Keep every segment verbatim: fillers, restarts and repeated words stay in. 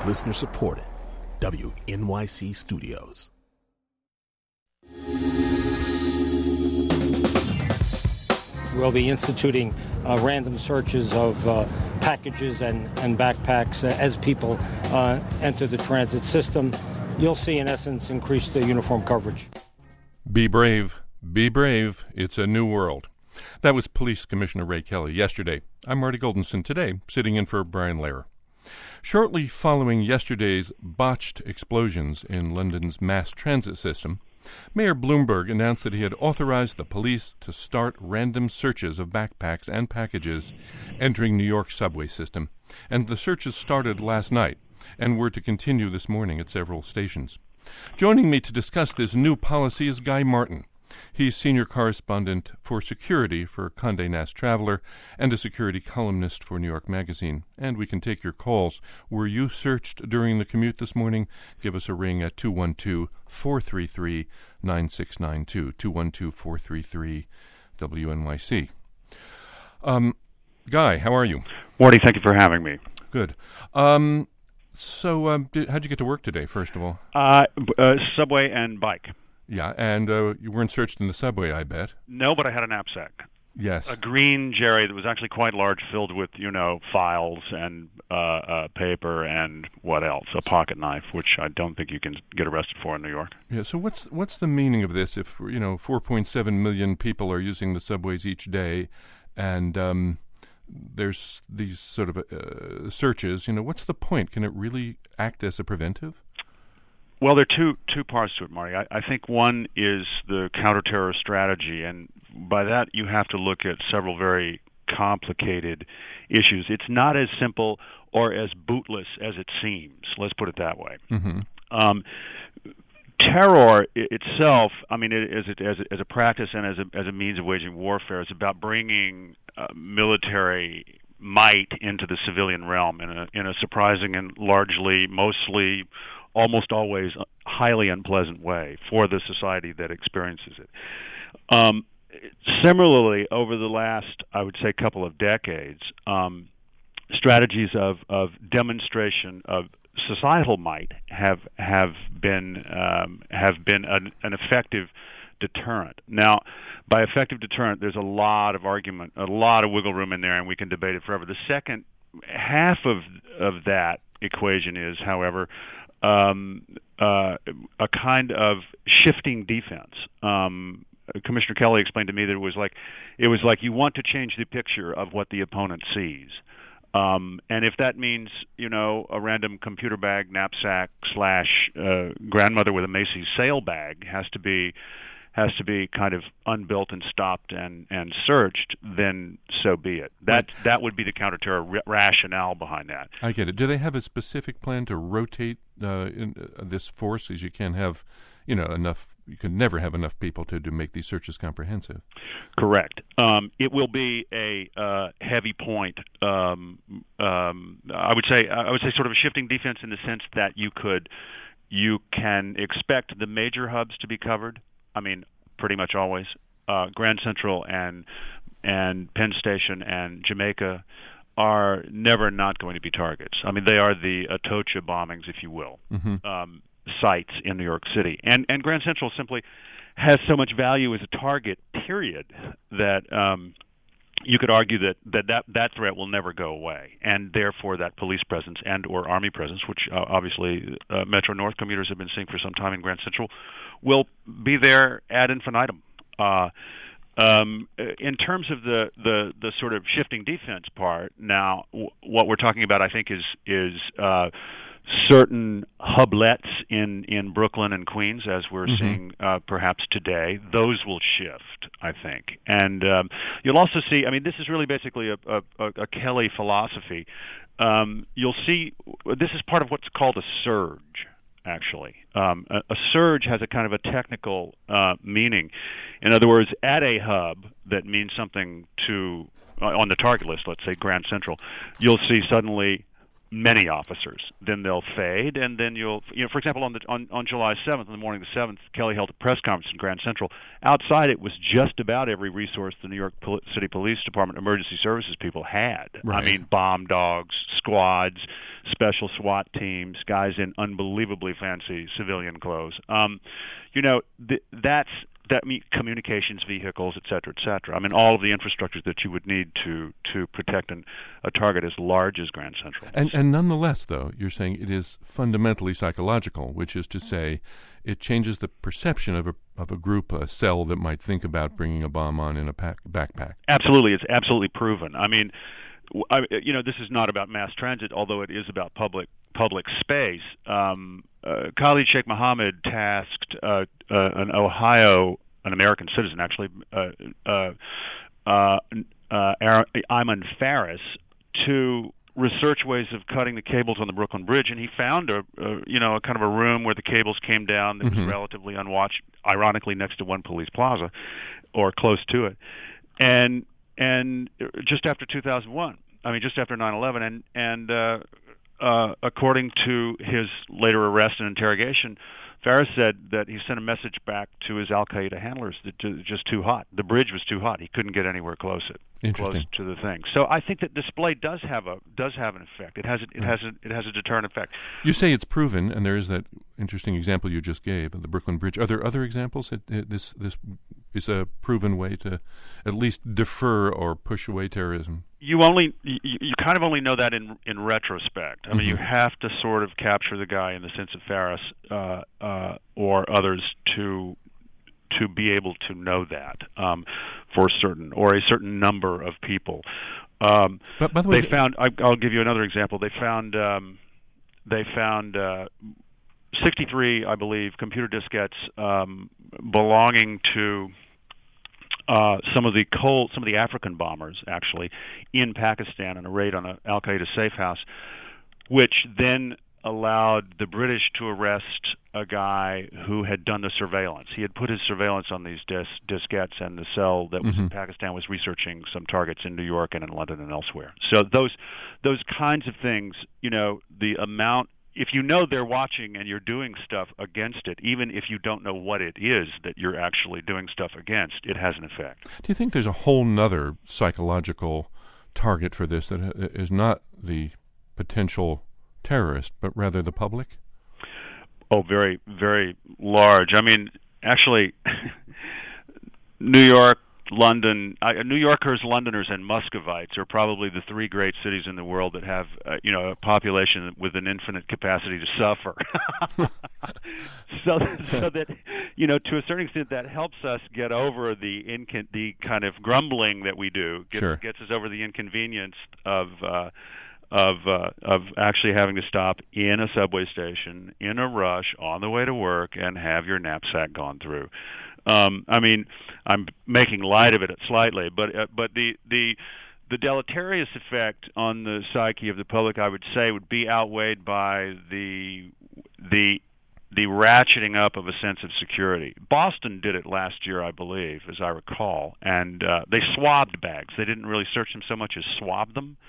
Listener supported. W N Y C Studios. We'll be instituting uh, random searches of uh, packages and, and backpacks uh, as people uh, enter the transit system. You'll see, in essence, increased uh, uniform coverage. Be brave. Be brave. It's a new world. That was Police Commissioner Ray Kelly yesterday. I'm Marty Goldenson today, sitting in for Brian Lehrer. Shortly following yesterday's botched explosions in London's mass transit system, Mayor Bloomberg announced that he had authorized the police to start random searches of backpacks and packages entering New York's subway system, and the searches started last night and were to continue this morning at several stations. Joining me to discuss this new policy is Guy Martin. He's senior correspondent for security for Condé Nast Traveler and a security columnist for New York Magazine. And we can take your calls. Were you searched during the commute this morning? Give us a ring at two one two, four three three, nine six nine two, two one two, four three three, W N Y C. Um, Guy, how are you? Morty, thank you for having me. Good. Um, so um, did, how'd you get to work today, first of all? Uh, uh, subway and bike. Yeah, and uh, you weren't searched in the subway, I bet. No, but I had a knapsack. Yes. A green Jerry that was actually quite large, filled with, you know, files and uh, uh, paper and what else? A pocket knife, which I don't think you can get arrested for in New York. Yeah, so what's what's the meaning of this if, you know, four point seven million people are using the subways each day and um, there's these sort of uh, searches, you know, what's the point? Can it really act as a preventive? Well, there are two two parts to it, Marty. I, I think one is the counterterror strategy, and by that you have to look at several very complicated issues. It's not as simple or as bootless as it seems. Let's put it that way. Mm-hmm. Um, terror itself, I mean, it, as, it, as, a, as a practice and as a, as a means of waging warfare, is about bringing uh, military might into the civilian realm in a in a surprising and largely, mostly, almost always highly unpleasant way for the society that experiences it. Um, similarly, over the last, I would say, couple of decades, um, strategies of, of demonstration of societal might have have been um, have been an, an effective deterrent. Now, by effective deterrent, there's a lot of argument, a lot of wiggle room in there, and we can debate it forever. The second half of of that equation is, however, um, uh, a kind of shifting defense. Um, Commissioner Kelly explained to me that it was like it was like you want to change the picture of what the opponent sees. Um, and if that means, you know, a random computer bag, knapsack, slash uh, grandmother with a Macy's sale bag has to be has to be kind of unbuilt and stopped and, and searched, then so be it. That right. that would be the counterterror r- rationale behind that. I get it. Do they have a specific plan to rotate uh, in, uh, this force, as you can't have, you know, enough? You can never have enough people to, to make these searches comprehensive. Correct. Um, it will be a uh, heavy point. Um, um, I would say I would say sort of a shifting defense in the sense that you could you can expect the major hubs to be covered. I mean, pretty much always. Uh, Grand Central and and Penn Station and Jamaica are never not going to be targets. I mean, they are the Atocha bombings, if you will, mm-hmm. um, sites in New York City. And and Grand Central simply has so much value as a target, period, that um, you could argue that, that, that that threat will never go away, and therefore that police presence and or Army presence, which uh, obviously uh, Metro North commuters have been seeing for some time in Grand Central, will be there ad infinitum. Uh, um, in terms of the, the, the sort of shifting defense part, now w- what we're talking about, I think, is is uh, certain hublets in, in Brooklyn and Queens, as we're mm-hmm. seeing uh, perhaps today. Those will shift, I think. And um, you'll also see, I mean, this is really basically a, a, a Kelly philosophy. Um, you'll see, this is part of what's called a surge, actually. Um, a, a surge has a kind of a technical uh, meaning. In other words, at a hub that means something to, uh, on the target list, let's say Grand Central, you'll see suddenly many officers. Then they'll fade, and then you'll, you know, for example, on the on, on July seventh, on the morning of the seventh, Kelly held a press conference in Grand Central. Outside, it was just about every resource the New York Pol- City Police Department emergency services people had. Right. I mean, bomb dogs, squads, special SWAT teams, guys in unbelievably fancy civilian clothes. Um, you know, th- that's that mean communications vehicles, et cetera, et cetera. I mean, all of the infrastructure that you would need to to protect an, a target as large as Grand Central. And, and nonetheless, though, you're saying it is fundamentally psychological, which is to say it changes the perception of a of a group, a cell that might think about bringing a bomb on in a pack, backpack. Absolutely. It's absolutely proven. I mean, I, you know, this is not about mass transit, although it is about public public space. Um, uh, Khalid Sheikh Mohammed tasked uh, uh, an Ohio, an American citizen actually, uh, uh, uh, uh, Ayman Faris, to research ways of cutting the cables on the Brooklyn Bridge, and he found a, a you know a kind of a room where the cables came down that mm-hmm. was relatively unwatched, ironically next to One Police Plaza, or close to it, and and just after two thousand one, I mean just after nine eleven, and and uh, uh, according to his later arrest and interrogation, Faris said that he sent a message back to his Al Qaeda handlers that it was just too hot. The bridge was too hot. He couldn't get anywhere close it. Close to the thing. So I think that display does have a does have an effect. It has a, it has a, it has a deterrent effect. You say it's proven, and there is that interesting example you just gave of the Brooklyn Bridge. Are there other examples that uh, this this is a proven way to at least defer or push away terrorism? You only you, you kind of only know that in in retrospect. I mean, mm-hmm. you have to sort of capture the guy in the sense of Faris uh, uh, or others to. to be able to know that um, for certain, or a certain number of people. Um, but by the way, they found. I, I'll give you another example. They found. Um, they found uh, sixty-three, I believe, computer diskettes um, belonging to uh, some of the cold, some of the African bombers, actually, in Pakistan in a raid on an Al Qaeda safe house, which then allowed the British to arrest a guy who had done the surveillance. He had put his surveillance on these dis- diskettes, and the cell that was mm-hmm. in Pakistan was researching some targets in New York and in London and elsewhere. So those those kinds of things, you know, the amount, if you know they're watching and you're doing stuff against it, even if you don't know what it is that you're actually doing stuff against, it has an effect. Do you think there's a whole nother psychological target for this that is not the potential terrorist, but rather the public? Oh, very, very large. I mean, actually, New York, London, uh, New Yorkers, Londoners, and Muscovites are probably the three great cities in the world that have, uh, you know, a population with an infinite capacity to suffer. so, so that, you know, to a certain extent, that helps us get over the incon- the kind of grumbling that we do. Gets, sure. gets us over the inconvenience of. Uh, of uh, of actually having to stop in a subway station in a rush on the way to work and have your knapsack gone through. Um, I mean, I'm making light of it slightly, but uh, but the the the deleterious effect on the psyche of the public, I would say, would be outweighed by the the the ratcheting up of a sense of security. Boston did it last year, I believe, as I recall, and uh, they swabbed bags. They didn't really search them so much as swab them.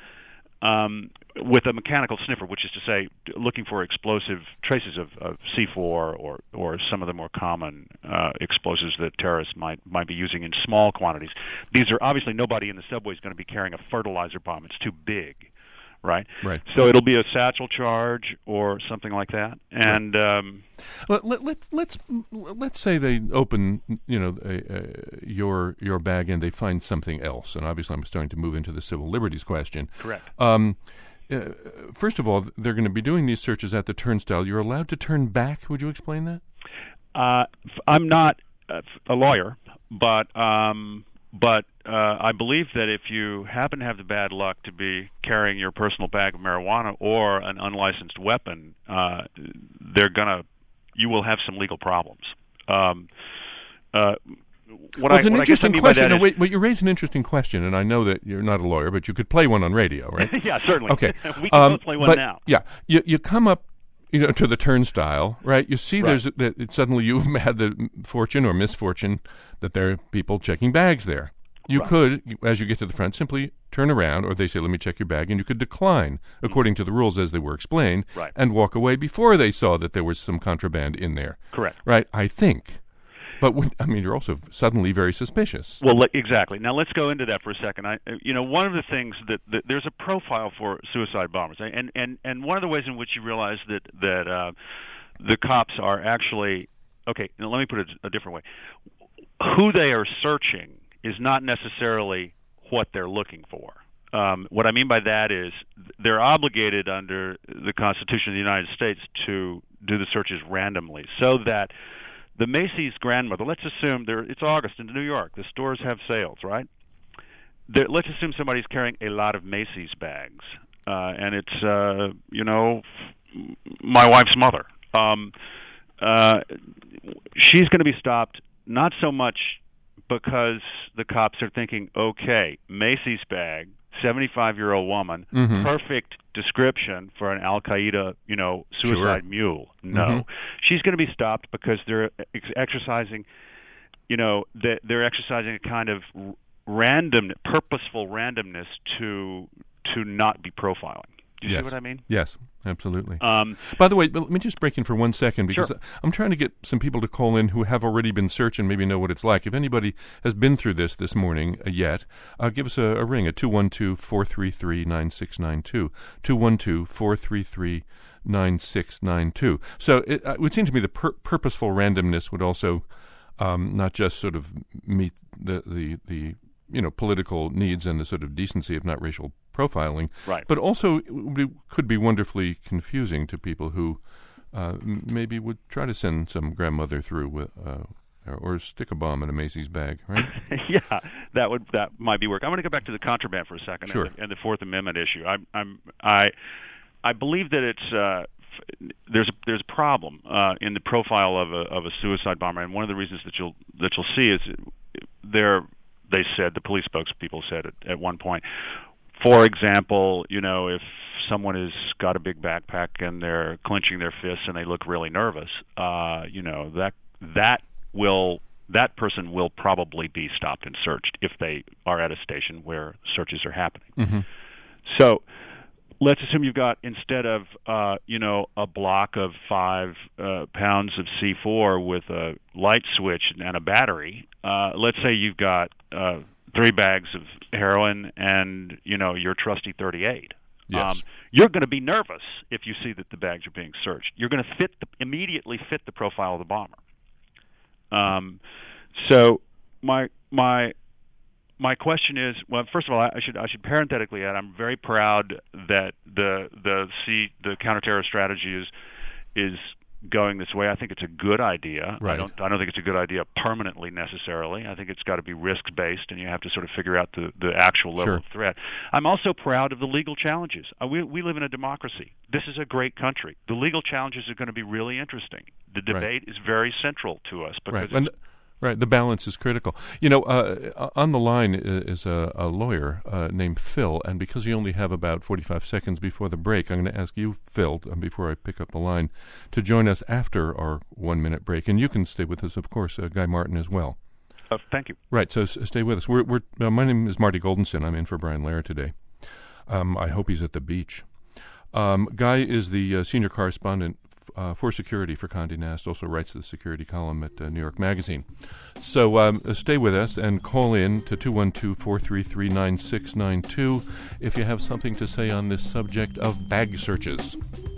Um, with a mechanical sniffer, which is to say, looking for explosive traces of, of C four or, or some of the more common uh, explosives that terrorists might might be using in small quantities. These are obviously nobody in the subway is going to be carrying a fertilizer bomb. It's too big, right? Right. So it'll be a satchel charge or something like that. And right. um, let, let, let, let's let's say they open, you know, a, a, your your bag and they find something else. And obviously, I'm starting to move into the civil liberties question. Correct. Um, uh, first of all, they're going to be doing these searches at the turnstile. You're allowed to turn back. Would you explain that? Uh, I'm not a lawyer, but um, but uh, I believe that if you happen to have the bad luck to be carrying your personal bag of marijuana or an unlicensed weapon, uh, they're gonna you will have some legal problems. Um, uh, What well, I, it's an what interesting I guess I question. mean by that no, is, wait, wait, you raise an interesting question, and I know that you're not a lawyer, but you could play one on radio, right? yeah, certainly. Okay, we can um, both play one but, now. Yeah, you you come up, you know, to the turnstile, right? You see, Right. there's that it, suddenly you've had the fortune or misfortune that there are people checking bags there. You Right. could, as you get to the front, simply turn around, or they say, "Let me check your bag," and you could decline according to the rules as they were explained, Right. and walk away before they saw that there was some contraband in there. Correct. Right? I think. But when, I mean, you're also suddenly very suspicious. Well, exactly. Now let's go into that for a second. I, you know, one of the things that, that there's a profile for suicide bombers, and and and one of the ways in which you realize that that uh, the cops are actually okay. Now let me put it a different way. Who they are searching is not necessarily what they're looking for. Um, what I mean by that is they're obligated under the Constitution of the United States to do the searches randomly, so that the Macy's grandmother, let's assume there, it's August in New York, the stores have sales, right? There, let's assume somebody's carrying a lot of Macy's bags, uh, and it's, uh, you know, my wife's mother. Um, uh, she's going to be stopped not so much because the cops are thinking, okay, Macy's bag, seventy-five-year-old woman, mm-hmm. perfect description for an Al Qaeda, you know, suicide sure. mule. No, mm-hmm. she's going to be stopped because they're ex- exercising, you know, they're, they're exercising a kind of random, purposeful randomness to to not be profiling. Do you yes. see what I mean? Yes, absolutely. Um, By the way, let me just break in for one second because sure. I'm trying to get some people to call in who have already been searched and maybe know what it's like. If anybody has been through this this morning uh, yet, uh, give us a, a ring at two one two, four three three, nine six nine two, two one two, four three three, nine six nine two. So it, uh, it would seem to me the pur- purposeful randomness would also um, not just sort of meet the, the, the you know, political needs and the sort of decency, if not racial profiling, right. but also it could be wonderfully confusing to people who uh, maybe would try to send some grandmother through with, uh, or stick a bomb in a Macy's bag, right? Yeah, that would that might be work. I'm going to go back to the contraband for a second sure. and, the, and the Fourth Amendment issue. I, I'm I I believe that it's uh, there's a, there's a problem uh, in the profile of a of a suicide bomber, and one of the reasons that you'll that you'll see is there. They said, the police spokespeople said at, at one point, for example, you know, if someone has got a big backpack and they're clenching their fists and they look really nervous, uh, you know, that that will that person will probably be stopped and searched if they are at a station where searches are happening. Mm-hmm. So let's assume you've got, instead of, uh, you know, a block of five uh, pounds of C four with a light switch and a battery, uh, let's say you've got uh, three bags of heroin and, you know, your trusty thirty-eight. Yes. Um, you're going to be nervous if you see that the bags are being searched. You're going to fit the, immediately fit the profile of the bomber. Um, so my my my question is, well, first of all, I should I should parenthetically add, I'm very proud that the the C the counterterror strategy is is going this way. I think it's a good idea. Right. I don't I don't think it's a good idea permanently necessarily. I think it's got to be risk based, and you have to sort of figure out the, the actual level sure. of threat. I'm also proud of the legal challenges. Uh, we we live in a democracy. This is a great country. The legal challenges are going to be really interesting. The debate right. is very central to us because right. And, right, the balance is critical. You know, uh, on the line is a, a lawyer uh, named Phil, and because we only have about forty-five seconds before the break, I'm going to ask you, Phil, before I pick up the line, to join us after our one-minute break. And you can stay with us, of course, uh, Guy Martin as well. Uh, thank you. Right, so s- stay with us. We're, we're, uh, my name is Marty Goldenson. I'm in for Brian Lehrer today. Um, I hope he's at the beach. Um, Guy is the uh, senior correspondent Uh, for security for Condé Nast, also writes the security column at uh, New York Magazine. So um, stay with us and call in to two one two, four three three, nine six nine two if you have something to say on this subject of bag searches.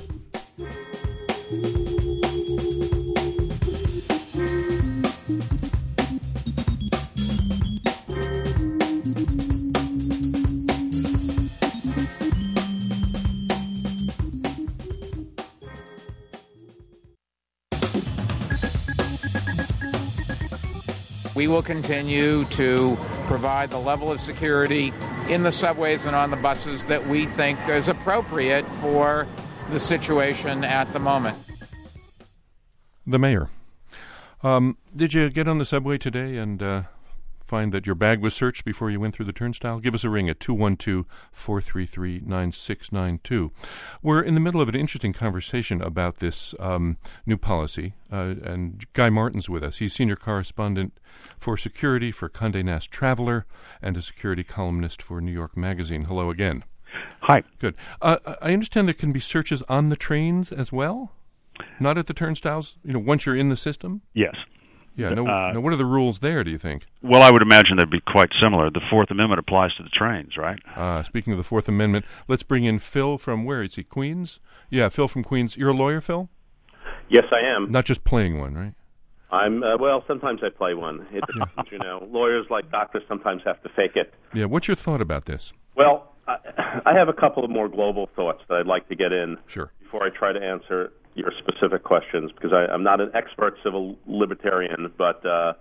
We will continue to provide the level of security in the subways and on the buses that we think is appropriate for the situation at the moment. The mayor. Um, did you get on the subway today and uh, find that your bag was searched before you went through the turnstile? Give us a ring at two one two, four three three, nine six nine two. We're in the middle of an interesting conversation about this um, new policy, uh, and Guy Martin's with us. He's senior correspondent for security for Condé Nast Traveler and a security columnist for New York Magazine. Hello again. Hi. Good. Uh, I understand there can be searches on the trains as well? Not at the turnstiles, you know, once you're in the system? Yes. Yeah. No, Uh, no. What are the rules there, do you think? Well, I would imagine they'd be quite similar. The Fourth Amendment applies to the trains, right? Uh, speaking of the Fourth Amendment, let's bring in Phil from where? Is he Queens? Yeah, Phil from Queens. You're a lawyer, Phil? Yes, I am. Not just playing one, right? I'm uh, well. Sometimes I play one. It depends, you know. Lawyers, like doctors, sometimes have to fake it. Yeah. What's your thought about this? Well, I, I have a couple of more global thoughts that I'd like to get in Sure. before I try to answer your specific questions, because I, I'm not an expert civil libertarian, but uh,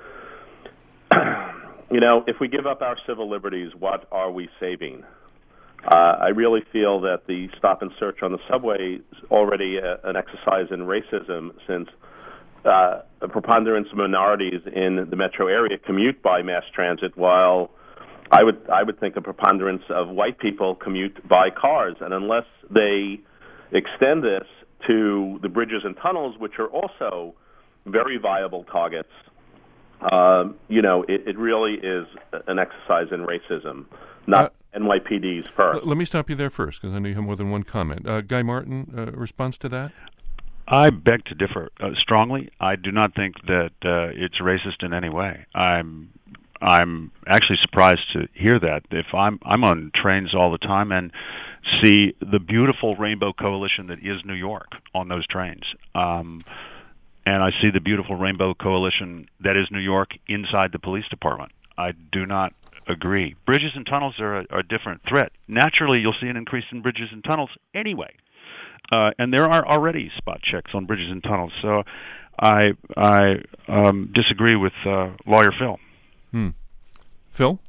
you know, if we give up our civil liberties, what are we saving? Uh, I really feel that the stop and search on the subway is already a, an exercise in racism, since uh, a preponderance of minorities in the metro area commute by mass transit, while I would I would think a preponderance of white people commute by cars. And unless they extend this to the bridges and tunnels, which are also very viable targets, um, you know, it, it really is an exercise in racism, not uh, N Y P D's first. Let me stop you there first, because I know you have more than one comment. Uh, Guy Martin, uh, response to that? I beg to differ uh, strongly. I do not think that uh, it's racist in any way. I'm I'm actually surprised to hear that. If I'm I'm on trains all the time and see the beautiful rainbow coalition that is New York on those trains, um, and I see the beautiful rainbow coalition that is New York inside the police department. I do not agree. Bridges and tunnels are a, are a different threat. Naturally, you'll see an increase in bridges and tunnels anyway. Uh, and there are already spot checks on bridges and tunnels. So I I um, disagree with uh, lawyer Phil. Hmm. Phil?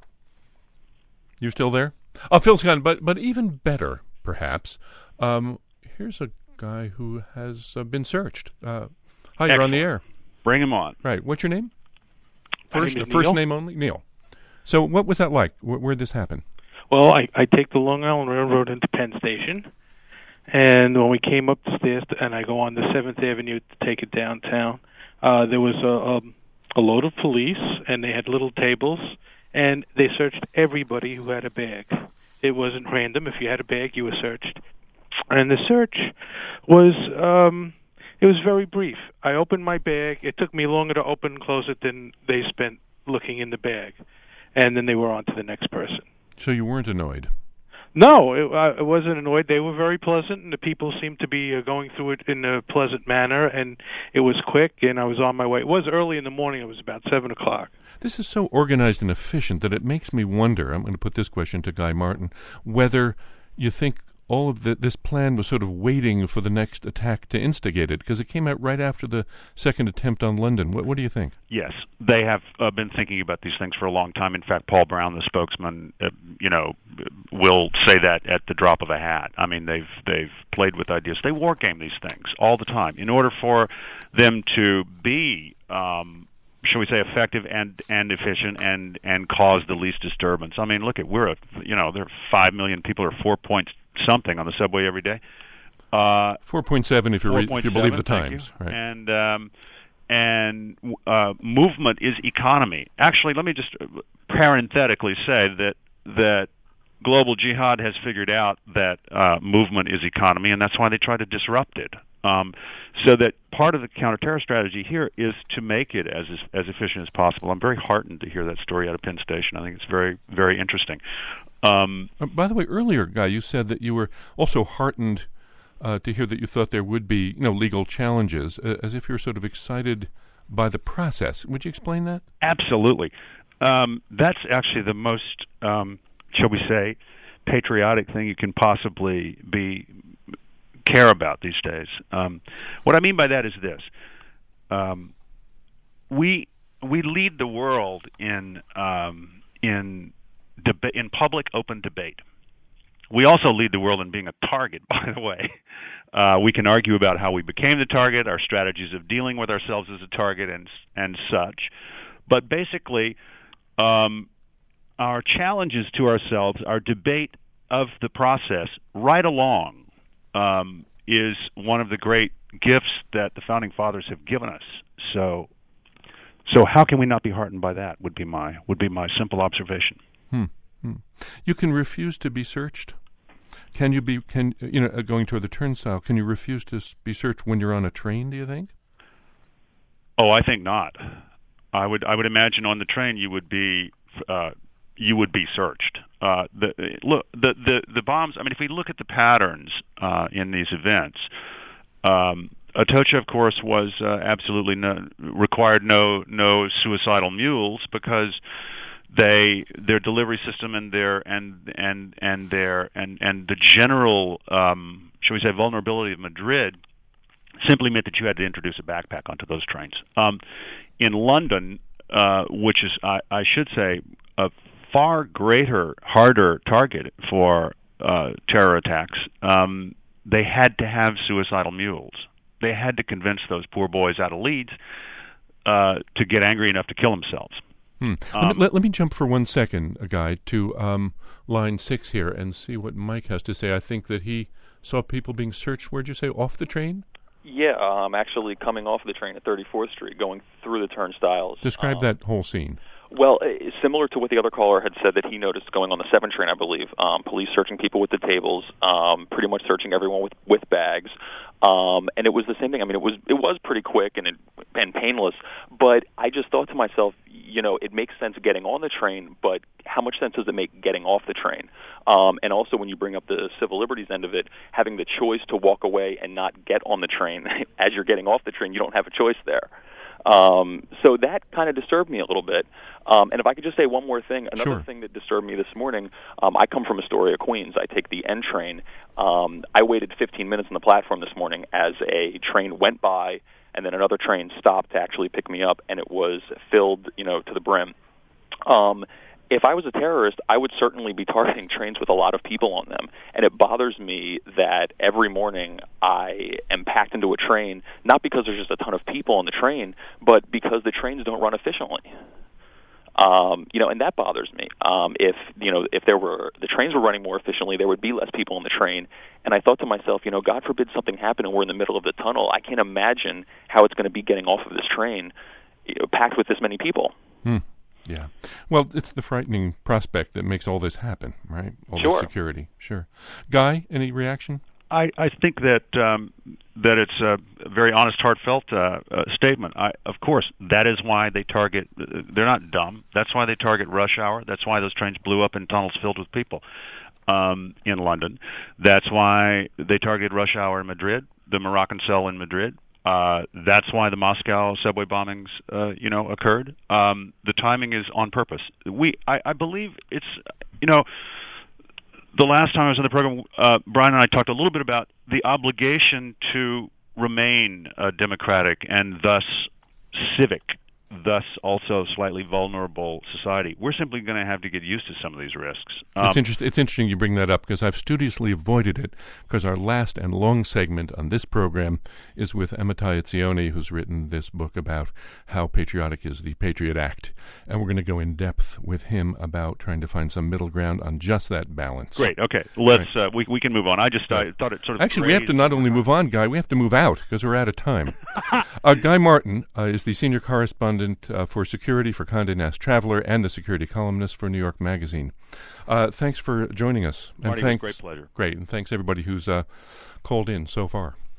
You still there? Oh, Phil's gone, but, but even better, perhaps. Um, here's a guy who has uh, been searched. Uh, hi, you're on the air. Bring him on. Right. What's your name? First, name first Neil. name only? Neil. So what was that like? Where, where'd this happen? Well, I, I take the Long Island Railroad into Penn Station. And when we came up the stairs, to, and I go on the seventh Avenue to take it downtown, uh, there was a, a, a load of police, and they had little tables, and they searched everybody who had a bag. It wasn't random. If you had a bag, you were searched. And the search was, um, it was very brief. I opened my bag. It took me longer to open and close it than they spent looking in the bag. And then they were on to the next person. So you weren't annoyed? No, it, I wasn't annoyed. They were very pleasant, and the people seemed to be uh, going through it in a pleasant manner, and it was quick, and I was on my way. It was early in the morning. It was about seven o'clock. This is so organized and efficient that it makes me wonder, I'm going to put this question to Guy Martin, whether you think all of the, this plan was sort of waiting for the next attack to instigate it, because it came out right after the second attempt on London. What, what do you think? Yes, they have uh, been thinking about these things for a long time. In fact, Paul Brown, the spokesman, uh, you know, will say that at the drop of a hat. I mean, they've they've played with ideas. They war game these things all the time in order for them to be, um, shall we say, effective and and efficient and and cause the least disturbance. I mean, look at we're a you know there are five million people or four point something on the subway every day. Uh, four point seven if you re- if you believe the Times, you. right? And um, and uh, movement is economy. Actually, let me just parenthetically say that that global jihad has figured out that uh, movement is economy, and that's why they try to disrupt it. Um, so that part of the counterterror strategy here is to make it as as efficient as possible. I'm very heartened to hear that story out of Penn Station. I think it's very, very interesting. Um, uh, by the way, earlier, Guy, you said that you were also heartened uh, to hear that you thought there would be, you know, legal challenges, uh, as if you were sort of excited by the process. Would you explain that? Absolutely. Um, that's actually the most, um, shall we say, patriotic thing you can possibly be care about these days. Um, what I mean by that is this: um, we we lead the world in um, in deba- in public open debate. We also lead the world in being a target, by the way. Uh, we can argue about how we became the target, our strategies of dealing with ourselves as a target, and and such. But basically, um, our challenges to ourselves, our debate of the process, right along, um, is one of the great gifts that the Founding Fathers have given us. So, so how can we not be heartened by that? Would be my would be my simple observation. Hmm. Hmm. You can refuse to be searched. Can you be? Can you know? Going toward the turnstile, can you refuse to be searched when you're on a train? Do you think? Oh, I think not. I would I would imagine on the train you would be uh, you would be searched. Uh, the look the, the the bombs. I mean, if we look at the patterns uh, in these events, um, Atocha, of course, was uh, absolutely no, required no no suicidal mules because they their delivery system and their and and and their and and the general um, shall we say vulnerability of Madrid simply meant that you had to introduce a backpack onto those trains. Um, in London, uh, which is, I, I should say, a far greater, harder target for uh, terror attacks, um, they had to have suicidal mules. They had to convince those poor boys out of Leeds uh, to get angry enough to kill themselves. Hmm. Um, let, me, let, let me jump for one second, uh, Guy, to um, line six here and see what Mike has to say. I think that he saw people being searched, where'd you say, off the train? Yeah, um, actually coming off the train at thirty-fourth Street, going through the turnstiles. Describe um, that whole scene. Well, uh, similar to what the other caller had said that he noticed going on the seven train, I believe. Um, police searching people with the tables, um, pretty much searching everyone with, with bags. Um, and it was the same thing. I mean, it was it was pretty quick and it, and painless, but I just thought to myself, you know, it makes sense getting on the train, but how much sense does it make getting off the train? Um, and also, when you bring up the civil liberties end of it, having the choice to walk away and not get on the train as you're getting off the train, you don't have a choice there. Um, so that kind of disturbed me a little bit. Um, and if I could just say one more thing, another Sure. thing that disturbed me this morning, um, I come from Astoria, Queens. I take the N train. Um, I waited fifteen minutes on the platform this morning as a train went by, and then another train stopped to actually pick me up, and it was filled, you know, to the brim. Um, if I was a terrorist, I would certainly be targeting trains with a lot of people on them. And it bothers me that every morning I am packed into a train, not because there's just a ton of people on the train, but because the trains don't run efficiently. Um, you know, and that bothers me. Um, if you know, if there were the trains were running more efficiently, there would be less people on the train. And I thought to myself, you know, God forbid something happened and we're in the middle of the tunnel. I can't imagine how it's going to be getting off of this train, you know, packed with this many people. Hmm. Yeah. Well, it's the frightening prospect that makes all this happen, right? All Sure. the security. Sure. Guy, any reaction? I, I think that um, that it's a very honest, heartfelt uh, uh, statement. I, of course, that is why they target. They're not dumb. That's why they target rush hour. That's why those trains blew up in tunnels filled with people um, in London. That's why they targeted rush hour in Madrid, the Moroccan cell in Madrid. Uh, that's why the Moscow subway bombings, uh, you know, occurred. Um, the timing is on purpose. We, I, I believe it's, you know. The last time I was on the program, uh, Brian and I talked a little bit about the obligation to remain uh, democratic and thus civic, thus also slightly vulnerable society. We're simply going to have to get used to some of these risks. Um, It's, interest, it's interesting you bring that up because I've studiously avoided it because our last and long segment on this program is with Amitai Etzioni, who's written this book about how patriotic is the Patriot Act. And we're going to go in depth with him about trying to find some middle ground on just that balance. Great. Okay. Let's. Right. Uh, we we can move on. I just I thought it sort of. Actually, we have to not only move on, Guy, we have to move out because we're out of time. uh, Guy Martin uh, is the senior correspondent uh, for security for Condé Nast Traveler and the security columnist for New York Magazine. Uh, thanks for joining us. Marty, and thanks, great pleasure. Great, and thanks everybody who's uh, called in so far.